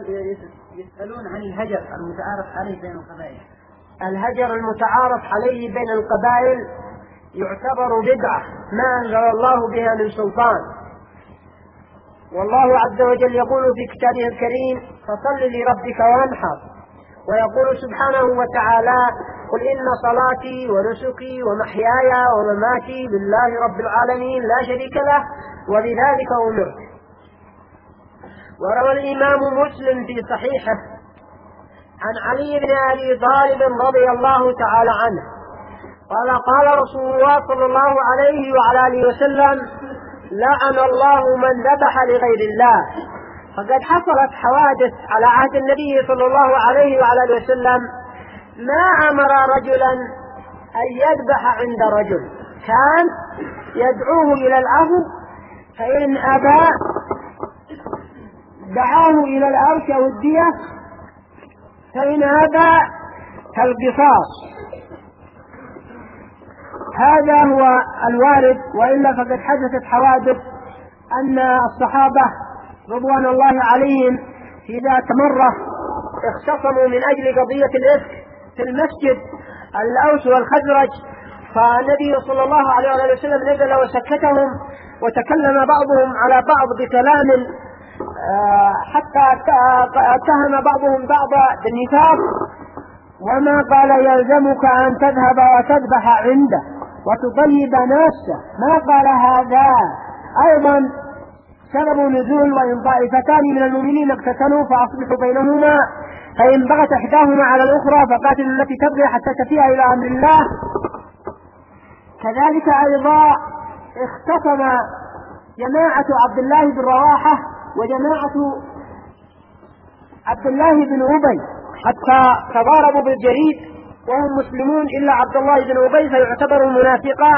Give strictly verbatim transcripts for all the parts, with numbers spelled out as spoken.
يسألون عن الهجر المتعارف عليه بين القبائل. الهجر المتعارف عليه بين القبائل يعتبر بدعة ما أنزل الله بها من سلطان، والله عز وجل يقول في كتابه الكريم: فصل لربك وانحر. ويقول سبحانه وتعالى: قل إن صلاتي ونسكي ومحياي ومماتي لله رب العالمين لا شريك له وبذلك أمرت. وروى الإمام مسلم في صحيحه عن علي بن أبي طالب رضي الله تعالى عنه قال: قال رسول الله صلى الله عليه وعلى آله وسلم: لعن الله من ذبح لغير الله. فقد حصلت حوادث على عهد النبي صلى الله عليه وعلى آله وسلم ما أمر رجلا أن يذبح عند رجل، كان يدعوه إلى العفو، فإن أبى دعاه إلى الأرش أو الدية، فإن أبى فالقصاص. هذا هو الوارد، وإلا فقد حدثت حوادث أن الصحابة رضوان الله عليهم في ذات مرة اختصموا من أجل قضية الإفك في المسجد، الأوس والخزرج، فالنبي صلى الله عليه وسلم نزل وسكتهم، وتكلم بعضهم على بعض بكلام حتى اتهم بعضهم بعضا بالنفاق، وما قال: يلزمك أن تذهب وتذبح عنده وتطيب نفسه، ما قال هذا. أيضا سبب نزول: وإن طائفتان من المؤمنين اقتتلوا فأصلحوا بينهما، فإن بغت إحداهما على الأخرى فقاتلوا التي تبغي حتى تفيء إلى أمر الله. كذلك أيضا اختصم جماعة عبد الله بن رواحة وجماعة عبد الله بن أبي حتى تضاربوا بالجريد وهم مسلمون، إلا عبد الله بن أبي فيعتبر منافقا.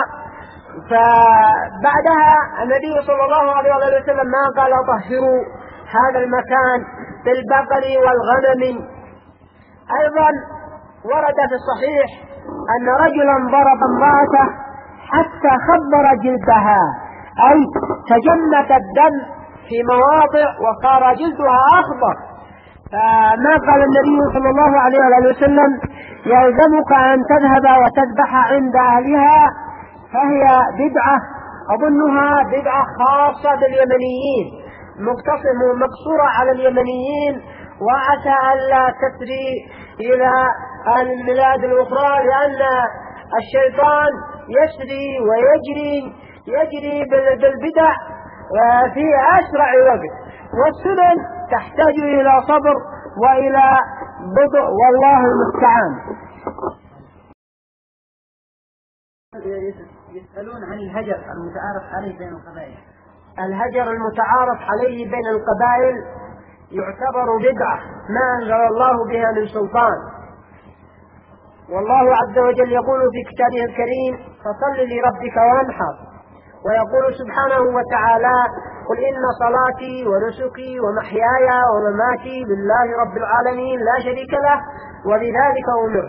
فبعدها النبي صلى الله عليه وسلم ما قال: طهروا هذا المكان بالبقر والغنم. أيضا ورد في الصحيح أن رجلا ضرب امرأته حتى خضر جلدها، أي تجمد الدم في مواضع وصار جلدها أخضر. فما قال النبي صلى الله عليه وسلم: يلزمك أن تذهب وتذبح عند أهلها، فهي بدعة أظنها بدعة خاصة باليمنيين، مقتصرة مقصورة على اليمنيين، وعسى ألا تسري إلى البلاد الأخرى، لأن الشيطان يسري ويجري يجري بالبدع في أسرع وقت، والسنن تحتاج إلى صبر وإلى بطء، والله المستعان. يسألون عن الهجر المتعارف عليه بين القبائل. الهجر المتعارف عليه بين القبائل يعتبر بدعة ما أنزل الله بها من سلطان، والله عز وجل يقول في كتابه الكريم: فصل لربك وانحر. ويقول سبحانه وتعالى: قل إن صلاتي ونسكي ومحياي ومماتي لله رب العالمين لا شريك له وبذلك أمرت.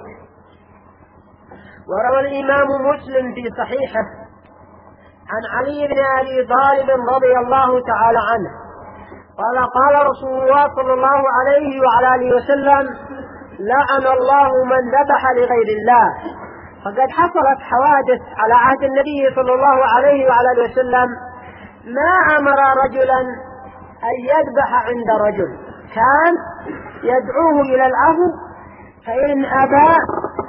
وروى الإمام مسلم في صحيحه عن علي بن أبي طالب رضي الله تعالى عنه قال: قال رسول الله صلى الله عليه وعلى آله وسلم: لعن الله من ذبح لغير الله. فقد حصلت حوادث على عهد النبي صلى الله عليه وعلى آله وسلم ما أمر رجلا أن يذبح عند رجل، كان يدعوه إلى العفو، فإن أبى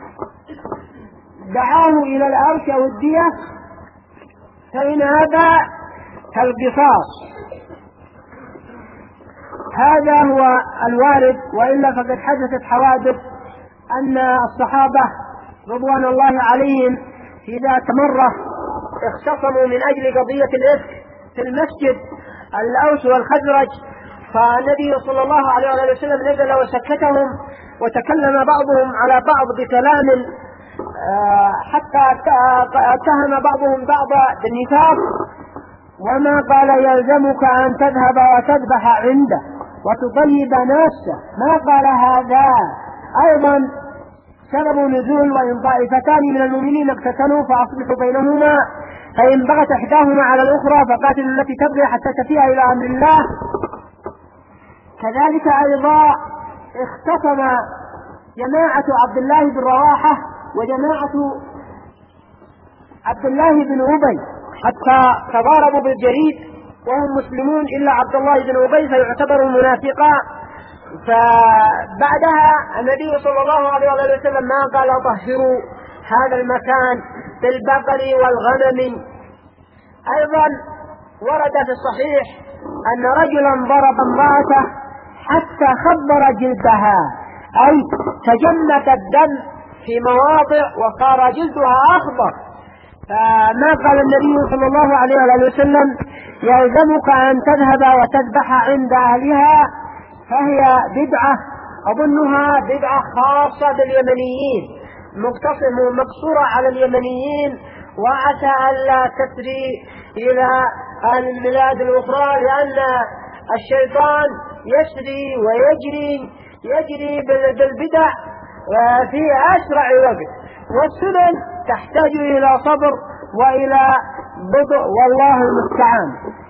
دعاه إلى الأرش أو الدية، فإن أبى فالقصاص. هذا هو الوارد، وإلا فقد حدثت حوادث أن الصحابة رضوان الله عليهم في ذات مرة اختصموا من أجل قضية الإفك في المسجد، الأوس والخزرج، فالنبي صلى الله عليه وسلم نزل وسكتهم، وتكلم بعضهم على بعض بكلام حتى اتهم بعضهم بعضا بالنفاق، وما قال: يلزمك أن تذهب وتذبح عنده وتطيب نفسه، ما قال هذا. أيضا سبب نزول: وإن طائفتان من المؤمنين اقتتلوا فأصلحوا بينهما، فإن بغت إحداهما على الأخرى فقاتلوا التي تبغي حتى تفيء إلى أمر الله. كذلك أيضا اختصم جماعة عبد الله بن رواحة وجماعة عبد الله بن أبي حتى تضاربوا بالجريد وهم مسلمون إلا عبد الله بن أبي فيعتبر منافقا. فبعدها النبي صلى الله عليه وسلم ما قال طهروا هذا المكان بالبقر والغنم. أيضا ورد في الصحيح أن رجلا ضرب امرأته حتى خبر جلدها، أي تجمد الدم في مواضع وصار جلدها أخضر. فما قال النبي صلى الله عليه وسلم يلزمك أن تذهب وتذبح عند أهلها، فهي بدعة أظنها بدعة خاصة باليمنيين مقصورة على اليمنيين، وعسى ألا تسري إلى البلاد الأخرى، لأن الشيطان يسري ويجري يجري بالبدع في أسرع وقت، والسنن تحتاج إلى صبر وإلى بطء، والله المستعان.